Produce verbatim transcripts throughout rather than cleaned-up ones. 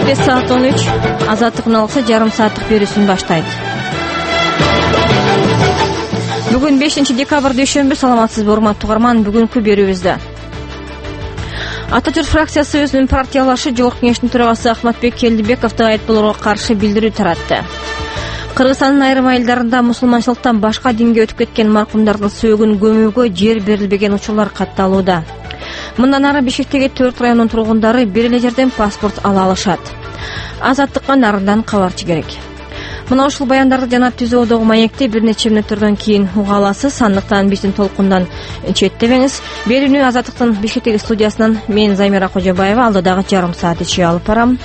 Кечте саат он үч. Азаттык налыксы жарым сааттык берүүсүн баштайт. Бүгүн бешинчи декабрь дүйшөмбү. Саламатсызбы урматтуу угарман? Бүгүнкү берүүбүздө Ата журт фракциясы өзүнүн партиялашы Жогорку Кеңештин төрагасы Ахматбек Келдибековду айыптоолорго каршы билдирүү таратты. Кыргызстандын айрым айылдарында мусулманчылыктан башка динге өтүп кеткен маркумдардын сөөгүн көмүүгө жер берилбеген учурлар катталууда. Мындан ары Бишкектеги төрт районунун тургундары бир эле жерден паспорт ала алышат. Азаттыкка нарындан кабарчы керек. Мына ушул баяндарды жана түзүүдөгү маекти бир нече мүнөттөрдөн кийин уга аласыз. Сандыктан биздин толкундан четтебеңиз. Берүүнү Азаттыктын Бишкектеги студиясынан мен Замира Кожобаева алдыдагы жарым саат ичи алып барам.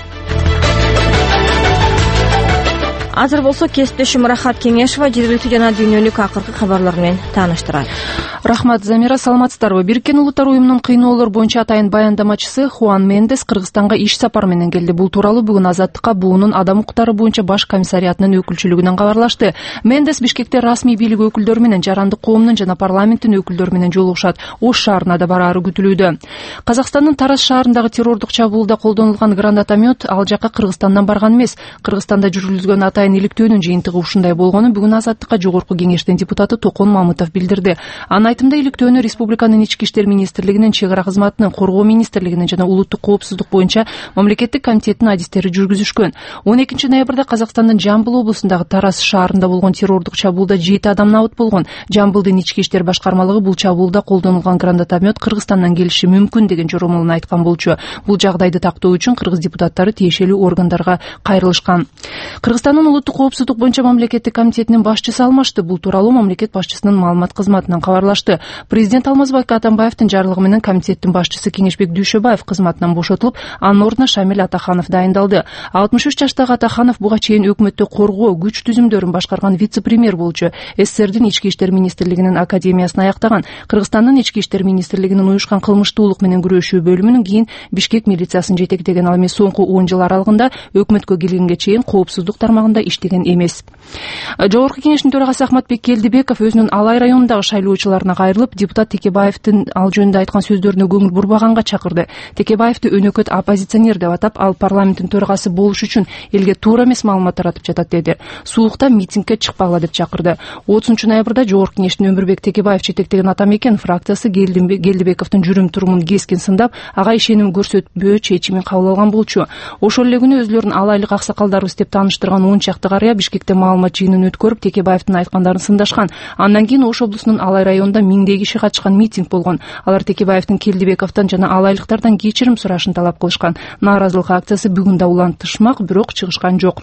Азыр болсо кесиптешим Рахат Кеңешова жергиликтүү жана дүйнөлүк акыркы кабарлар менен тааныштырат. Рахмат, Замира, саламатсыздарбы? Бириккен Улуттар уюмунун кыйноолор боюнча атайын баяндамачысы Хуан Мендес Кыргызстанга иш сапар менен келди. Бул тууралуу бүгүн Азаттыкка буунун адам укуктары боюнча баш комиссариатынын өкүлчүлүгүнөн кабарлашты. Мендес Бишкекте расмий бийлик өкүлдөрү менен, жарандык коомдун жана парламенттин өкүлдөрү менен жолугушат. Ош шаарына да бараары күтүлүүдө. Казакстандын Тараз шаарындагы террордук чабуулда колдонулган гранатомет ал жакка Кыргызстандан барган эмес. Кыргызстанда жүргүзүлгөн атайын иликтөөнүн жыйынтыгы ушундай болгонун бүгүн Азаттыкка Жогорку Кеңештин депутаты Токон Мамытов билдирди. Анын айтымында иликтөөнү республиканын ички иштер министрлигинин, чек ара кызматынын, коргоо министрлигинин жана улуттук коопсуздук боюнча мамлекеттик комитеттин адистери жүргүзүшкөн. он экинчи ноябрда Казакстандын Жамбыл облусундагы Тараз шаарында болгон террордук чабуулда жети адам набыт болгон. Жамбылдын ички иштер башкармалыгы бул чабуулда колдонулган гранатомет Кыргызстандан келиши мүмкүн деген жоромолун айткан болчу. Бул жагдайды тактоо үчүн кыргыз депутаттары тиешелүү органдарга кайрылышкан. Кыргызстандын улуттук коопсуздук боюнча мамлекеттик комитетинин башчысы алмашты. Бул тууралуу мамлекет башчысынын маалымат кызматынан кабарлашты. Президент Алмазбек Атамбаевдин жарлыгы менен комитеттин башчысы Кеңешбек Дүйшөбаев кызматынан бошотулуп, анын ордуна Шамил Атаханов дайындалды. алтымыш үч жаштагы Атаханов буга чейин өкмөттү коргоо, күч түзүмдөрүн башкарган вице-премьер болчу. СССРдин ички иштер министрлигинин академиясын аяктаган. Кыргызстандын ички иштер министрлигинин уюшкан кылмыштуулук менен күрөшүү бөлүмүнүн кийин Бишкек милициясын жетектеген. Ал эми соңку он жыл аралыгында өкмөткө келгенге чейин коопсуздук тармагында иштеген эмес. Жогорку Кеңештин төрагасы Ахматбек Келдибеков өзүнүн Алай районундагы шайлоочуларына кайрылып, депутат Текебаевдин ал жөнүндө айткан сөздөрүнө көңүл бурбаганга чакырды. Текебаевди өнөкөт оппозиционер деп атап, ал парламенттин төрагасы болуш үчүн элге туура эмес маалымат таратып жатат деди. Суукта митингге чыкпагыла деп чакырды. отузунчу ноябрда Жогорку Кеңештин Өмүрбек Текебаев жетектеген Атамекен фракциясы Келдибековдун жүрүм-турумун кескин сындап, ага ишеним көрсөтпөө чечимин кабыл алган болчу. Ошол эле күнү өзүлөрүн алайлык аксакалдарыбыз деп тааныштырган он чакты карыя Бишкекте маалымат жыйынын өткөрүп, Текебаевдин айткандарын сындашкан. Андан кийин Ош облусунун Алай районунда миңдей киши катышкан митинг болгон. Алар Текебаевдин Келдибековдон жана алайлыктардан кечирим сурашын талап кылышкан. Нааразылык акциясы бүгүн да улантышмак, бирок чыгышкан жок.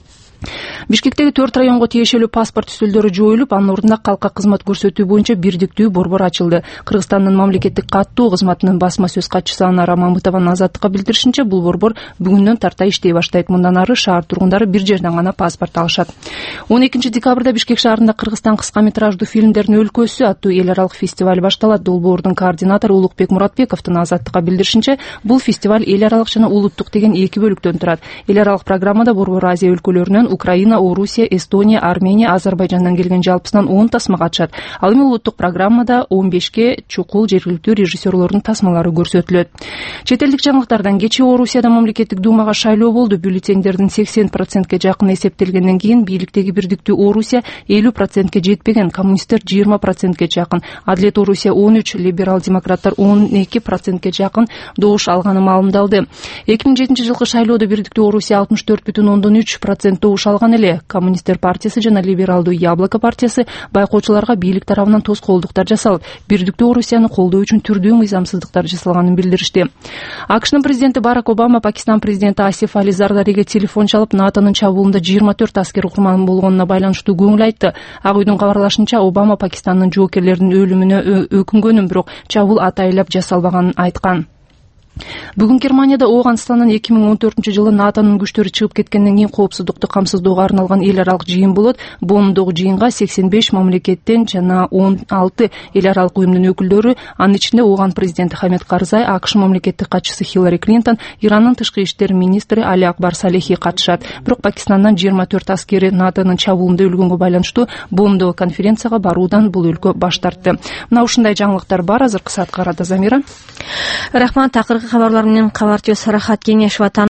Бишкектеги төрт районго тиешелүү паспорт үстөлдөрү жоюлуп, анын ордуна калкка кызмат көрсөтүү боюнча бирдиктүү борбор ачылды. Кыргызстандын мамлекеттик каттоо кызматынын басма сөз катчысы Анара Мамытованын Азаттыкка билдиришинче, бул борбор бүгүндөн тарта иштей баштайт. Мындан ары шаар тургундары бир жерден гана паспорт алышат. он экинчи декабрда Бишкек шаарында Кыргызстан кыска метраждуу фильмдердин өлкөсү аттуу эл аралык фестиваль башталат. Долбоордун координатору Улукбек Муратбековдун Азаттыкка билдиришинче, бул фестиваль эл аралык жана улуттук деген эки бөлүктөн турат. Эл аралык программада борбор Азия өлкөлөрүнөн Украина, Орусия, Эстония, Армения, Азербайжандан келген жалпысынан он тасма катышат. Ал эми улуттук программада он бешке чукул жергиликтүү режиссерлордун тасмалары көрсөтүлөт. Чет элдик жаңылыктардан кечээ Орусияда мамлекеттик думага шайлоо болду. Бюллетендердин сексен процентке жакын эсептелгенден кийин бийликтеги бирдиктүү Орусия элүү процентке жетпеген, коммунисттер жыйырма процентке жакын, Адлет Орусия он үч, либерал-демократтар он эки процентке жакын добуш алганы маалымдалды. эки миң жетинчи жылкы шайлоодо бирдиктүү Орусия алтымыш төрт бүтүн ондон үч процент добуш алган эле. Коммунисттер партиясы жана либералдуу Яблоко партиясы байкоочуларга бийлик тарабынан тоскоолдуктар жасалып, бирдиктүү Орусияны колдоо үчүн түрдүү мыйзамсыздыктар жасалганын билдиришти. АКШнын президенти Барак Обама Пакистан президенти Асиф Али Зардариге телефон чалып, НАТОнун чабуулунда жыйырма төрт аскер курман болгонуна байланыштуу көңүл айтты. Ак үйдүн кабарлашынча, Обама Пакистандын жоокерлеринин өлүмүнө өкүнгөнүн, бирок чабуул атайлап жасалбаганын айткан. Бүгүн Германияда Ооганстандан эки миң он төртүнчү жылы НАТОнун күчтөрү чыгып кеткенден кийин коопсуздукту камсыздоого арналган эл аралык жыйын болот. Бонндогу жыйынга сексен беш мамлекеттен жана он алты эл аралык уюмдун өкүлдөрү, анын ичинде Ооган президенти Хамед Карзай, АКШ мамлекеттик катчысы Хиллари Клинтон, Ирандын тышкы иштер министри Али Акбар Салехи катышат. Бирок Пакистандан жыйырма төрт аскери НАТОнун чабуулунда өлгөнгө байланыштуу Бонндогу конференцияга баруудан бул өлкө баш тартты. Мына ушундай жаңылыктар бар. Азыркы саатка карата Замира. Рахмат. Акыркы кабарлар менен кабарчыбыз Рахат Кеңешова